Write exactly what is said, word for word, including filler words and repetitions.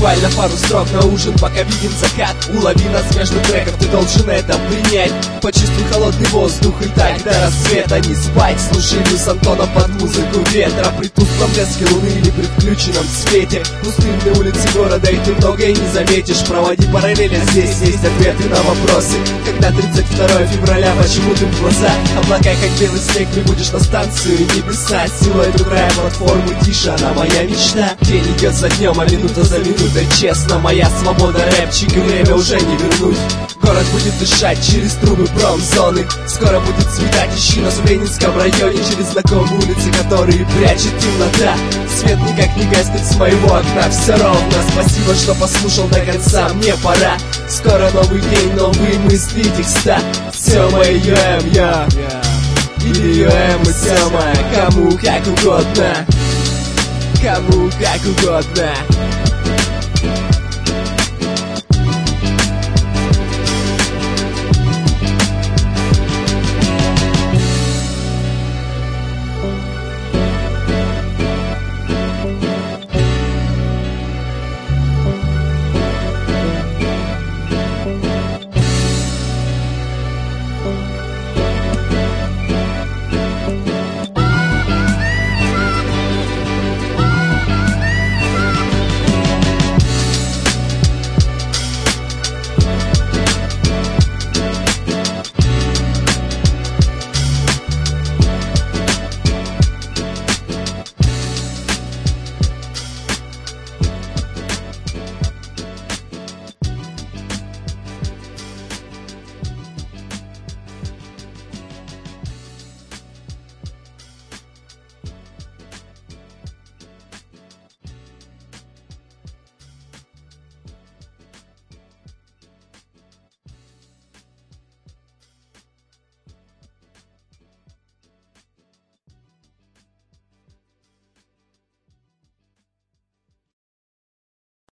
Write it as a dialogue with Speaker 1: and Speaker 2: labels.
Speaker 1: Буквально пару строк на ужин, пока видим закат. Улови нас между треков, ты должен это принять. Почувствуй холодный воздух и так до рассвета не спать. Слушай Люс Антона под музыку ветра, при тусклом блеске луны или при включенном свете. Пустынные улицы города, и ты многое не заметишь. Проводи параллели, здесь есть ответы на вопросы. Когда тридцать второе февраля, почему ты в глаза? Облака, как белый снег, прибудешь на станцию небеса. Силуэт утра, платформы, тише, она моя мечта. День идет за днем, а минута за минутой. Честно, моя свобода, рэпчик, и время уже не вернуть. Город будет дышать через трубы промзоны. Скоро будет цветать, ищи нас в Ленинском районе. Через знакомые улицы, которые прячет темнота. Свет никак не гаснет с моего окна. Все ровно, спасибо, что послушал до конца. Мне пора, скоро новый день, новые мысли, текста. Сема и ю эм, я или ю эм и Сема. Кому как угодно, кому как угодно.